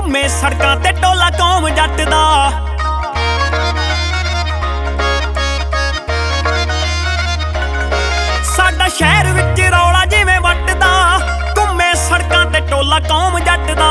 ਘੁੰਮੇ ਸੜਕਾਂ ਤੇ ਟੋਲਾ ਕੌਮ ਜੱਟ ਦਾ। ਸਾਡਾ ਸ਼ਹਿਰ ਵਿੱਚ ਰੌਲਾ ਜਿਵੇਂ ਵੱਟਦਾ, ਘੁੰਮੇ ਸੜਕਾਂ ਤੇ ਟੋਲਾ ਕੌਮ ਜੱਟ ਦਾ।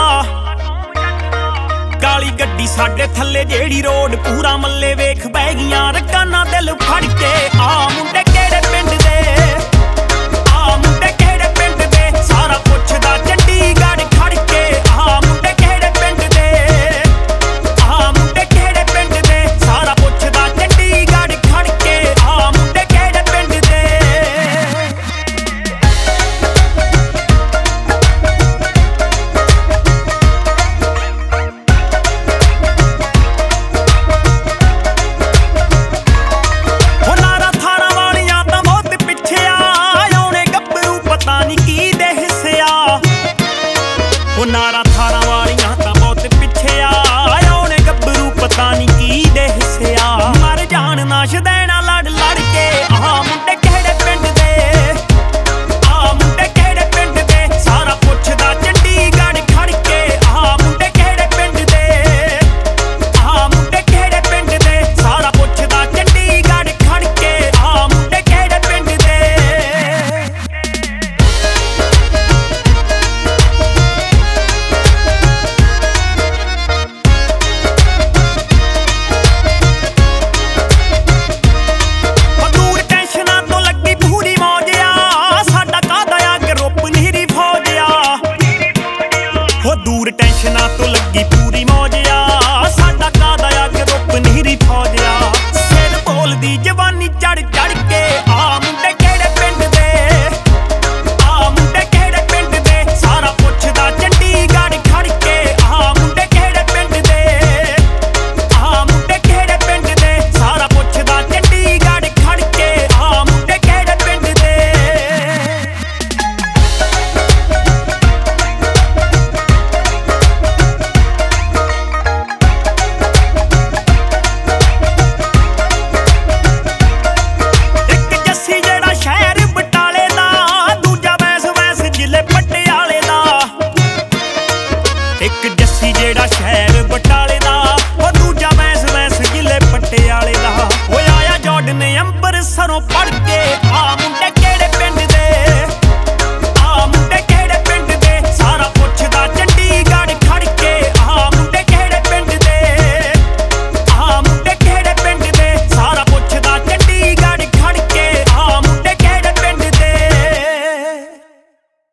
ਕਾਲੀ ਗੱਡੀ ਸਾਡੇ ਥੱਲੇ ਜਿਹੜੀ ਰੋਡ ਪੂਰਾ ਮੱਲੇ ਵੇਖ ਬਹਿ ਗਈਆਂ ਰਕਾਨਾ ਦਿਲ ਫੜ ਕੇ। ਆ ਮੁੰਡੇ ਕਿਹੜੇ ਪਿੰਡ ਦੇ, ਆ ਮੁੰਡੇ ਕਿਹੜੇ ਪਿੰਡ ਦੇ, ਸਾਰਾ ਪੁੱਛਦਾ ਚੰਡੀਗੜ੍ਹ ਖੜ ਕੇ। ਆ ਮੁੰਡੇ ਕਿਹੜੇ ਪਿੰਡ ਦੇ, ਆ ਮੁੰਡੇ ਕਿਹੜੇ ਪਿੰਡ ਦੇ, ਸਾਰਾ ਪੁੱਛਦਾ ਚੰਡੀਗੜ੍ਹ ਖੜ ਕੇ। ਆ ਮੁੰਡੇ ਕਿਹੜੇ ਪਿੰਡ ਦੇ। ਨਾਰਾ ਥਾਰਾਂ ਵਾਲੀਆਂ ਤਾਂ ਬਹੁਤ ਪਿੱਛੇ ਆ, ਆਉਣੇ ਗੱਭਰੂ ਪਤਾ ਨੀ ਕੀ ਦੇ ਹਿੱਸੇ ਆ। ਮਰ ਜਾਣ ਨਾ ਸ਼ਦੈਣਾ ਲੜ ਲੜ ਕੇ। ਆਹ ਮੁੰਡੇ ਕਿਹੜੇ ਪਿੰਡ ਦੇ, ਆਹ ਮੁੰਡੇ ਕਿਹੜੇ ਪਿੰਡ ਦੇ, ਸਾਰਾ ਪੁੱਛਦਾ ਚੰਡੀਗੜ੍ਹ ਖੜ ਕੇ। ਆਹ ਮੁੰਡੇ ਕਿਹੜੇ ਪਿੰਡ ਦੇ, ਆਹ ਮੁੰਡੇ ਕਿਹੜੇ ਪਿੰਡ ਦੇ, ਸਾਰਾ ਪੁੱਛਦਾ ਚੰਡੀਗੜ੍ਹ ਖੜ ਕੇ। ਆਹ ਮੁੰਡੇ ਕਿਹੜੇ ਪਿੰਡ ਦੇ। ਦੂਰ ਟੈਨਸ਼ਨਾਂ ਤੋਂ ਲੱਗੀ ਪੂਰੀ ਮੌਜ ਆ, ਸਾਡਾ ਕਾਦਾ ਆ ਗਰੁੱਪ ਨੀਰੀ ਫੌਜ ਆ। ਸਿਰ ਬੋਲਦੀ ਜਵਾਨੀ ਚੜ ਚੜ ਕੇ। ਆ ਮੁੰਡੇ ਕਿਹੜੇ ਪਿੰਡ ਦੇ, ਆ ਮੁੰਡੇ ਕਿਹੜੇ ਪਿੰਡ ਦੇ, ਸਾਰਾ ਪੁੱਛਦਾ ਚੰਡੀਗੜ੍ਹ ਖੜ ਕੇ। ਆ ਮੁੰਡੇ ਕਿਹੜੇ ਪਿੰਡ ਦੇ, ਆ ਮੁੰਡੇ ਕਿਹੜੇ ਪਿੰਡ ਦੇ, ਸਾਰਾ ਪੁੱਛਦਾ ਚੰਡੀਗੜ੍ਹ ਖੜ ਕੇ। ਆ ਮੁੰਡੇ ਕਿਹੜੇ ਪਿੰਡ ਦੇ। ਇੱਕ ਜੱਸੀ ਜਿਹੜਾ ਸ਼ਹਿਰ ਬਟਾਲੇ ਦਾ, ਉਹ ਦੂਜਾ ਵੈਸ ਜ਼ਿਲ੍ਹੇ ਪਟਿਆਲੇ ਦਾ। ਉਹ ਆਇਆ ਜਾਰਡਨ ਅੰਬਰਸਰੋਂ ਪੜ੍ਹ